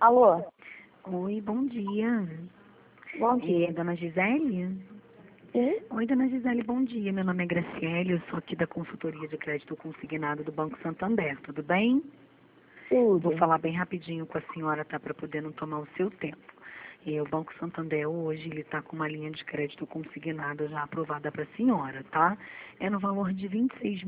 Alô? Oi, bom dia. Bom dia. Dona Gisele? Sim? Oi, Dona Gisele, bom dia. Meu nome é Graciele, eu sou aqui da Consultoria de Crédito Consignado do Banco Santander, tudo bem? Vou Tudo. falar bem rapidinho com a senhora, tá? Para poder não tomar o seu tempo. O Banco Santander hoje, ele está com uma linha de crédito consignada já aprovada para a senhora, tá? É no valor de R$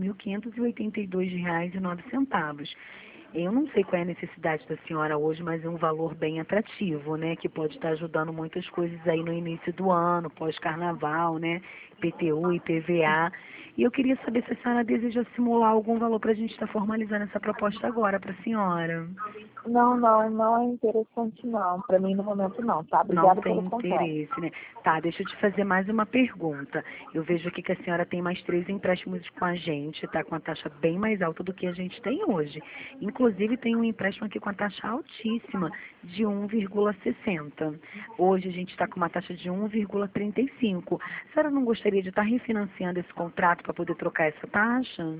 26.582,09. Eu não sei qual é a necessidade da senhora hoje, mas é um valor bem atrativo, né? Que pode estar ajudando muitas coisas aí no início do ano, pós-carnaval, né? IPTU, IPVA. E eu queria saber se a senhora deseja simular algum valor para a gente estar formalizando essa proposta agora para a senhora. Não é interessante não. Pra mim no momento não, tá? Não Obrigada tem pelo contato. interesse, né? Tá, deixa eu te fazer mais uma pergunta. Eu vejo aqui que a senhora tem mais 3 empréstimos com a gente, tá? Com a taxa bem mais alta do que a gente tem hoje. Inclusive, tem um empréstimo aqui com a taxa altíssima, de 1,60. Hoje a gente está com uma taxa de 1,35. A senhora não gostaria de estar refinanciando esse contrato para poder trocar essa taxa?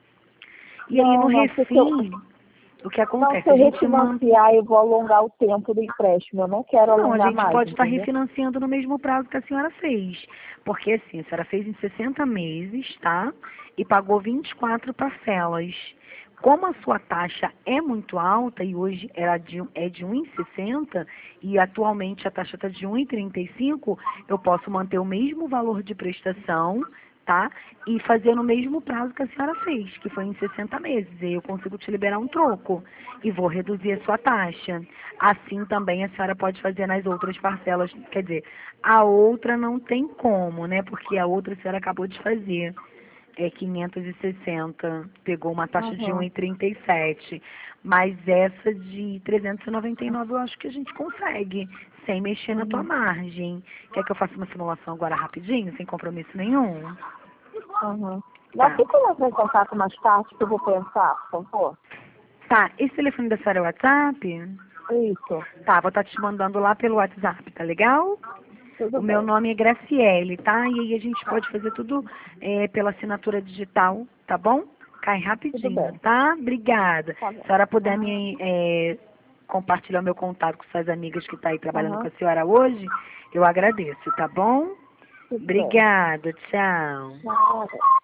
E aí, no Porque se eu, refim, o que não, se acontece? A eu gente mantém. refinanciar, eu vou alongar o tempo do empréstimo. Eu não quero Não, a alongar gente mais, pode estar entendeu? refinanciando no mesmo prazo que a senhora fez. Porque assim, a senhora fez em 60 meses, tá? E pagou 24 parcelas. Como a sua taxa é muito alta e hoje é de 1,60 e atualmente a taxa está de 1,35, eu posso manter o mesmo valor de prestação, tá? E fazer no mesmo prazo que a senhora fez, que foi em 60 meses. E aí eu consigo te liberar um troco e vou reduzir a sua taxa. Assim também a senhora pode fazer nas outras parcelas, quer dizer, a outra não tem como, né? Porque a outra a senhora acabou de fazer. É 560, pegou uma taxa de Uhum. 1,37. Mas essa de 399 eu acho que a gente consegue, sem mexer na tua Uhum. margem. Quer que eu faça uma simulação agora rapidinho, sem compromisso nenhum? Uhum. Mas Tá. fica eu entrar em contato mais tarde que eu vou pensar, por favor. Tá, esse telefone da senhora é o WhatsApp? Isso. Tá, vou estar te mandando lá pelo WhatsApp, tá legal? Tudo O meu bem. nome é Graciele, tá? E aí a gente pode fazer tudo pela assinatura digital, tá bom? Cai Tudo rapidinho, bem. tá? Obrigada. Tá Se a bom. senhora puder Uhum. me compartilhar meu contato com suas amigas que estão aí trabalhando com Uhum. a senhora hoje, eu agradeço, tá bom? Tudo bem. Obrigada, tchau. Nada.